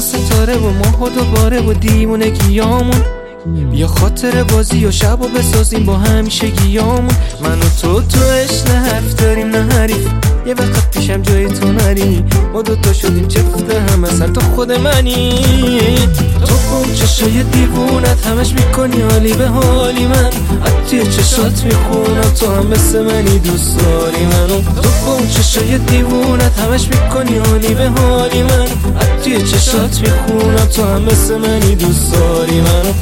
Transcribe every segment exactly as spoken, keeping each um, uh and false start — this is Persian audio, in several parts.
و ستاره و ماه و دوباره و دیوونگیامون. بیا خاطر بازی و شب و بسازیم با همیشگیامون. من و تو تو عشق نه حرف داریم نه حریف، یه وقت پیشم جای تو نری، ما دوتا شدیم چفته هم اصلا تو خود منی. تو با چشای دیوونت همش میکنی حالی به حالی، من از توی چشات میخونم تو هم مثل منی دوست داری منو. تو با چشای دیوونت همش میکنی حالی به حالی، من از توی چشات میخونم تو هم مثل منی دوست داری منو.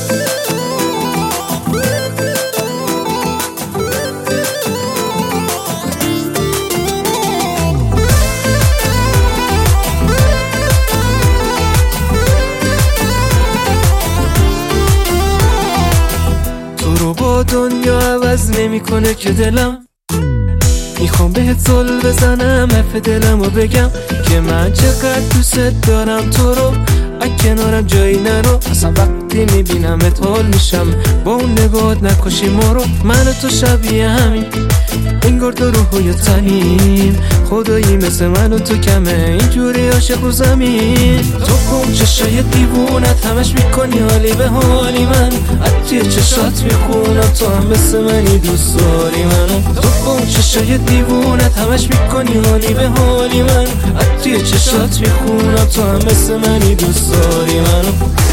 دنیا عوض نمیکنه که دلم، میخوام بهت زل بزنم حرف دلم و بگم که من چقدر دوست دارم تو رو، از کنارم جایی نرو. اصلا وقتی میبینمت حال میشم، با اون نگاهت نکشی ما رو. من و تو شبیه همین، انگار دو روح و تنیم، خدایی مثل من و تو کمه اینجوری عاشق رو زمین. تو با چشای دیوونت همش میکنی حالی به حالی، من از توی چشات میخونم تو هم مثل منی دوست داری منو. تو با چشای دیوونت همش میکنی حالی به حالی، من از توی چشات میخونم تو هم مثل منی دوست داری منو.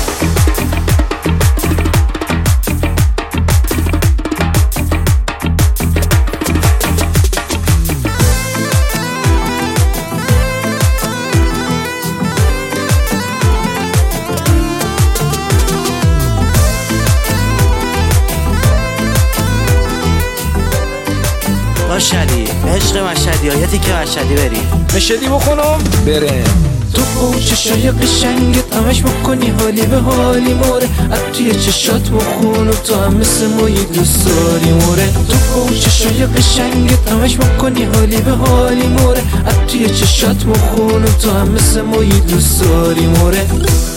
مشهدی عشق مشهدی ها، یه تیکه مشهدی بریم مشهدی بخونم برم. تو با چشای قشنگت همش بکنی حالی به حالی موره، از توی چشات بخونم تو هم مثل مایی دوست داری موره. تو با چشای قشنگت همش بکنی حالی به حالی موره، از توی چشات بخونم تو هم مثل مایی دوست داری موره.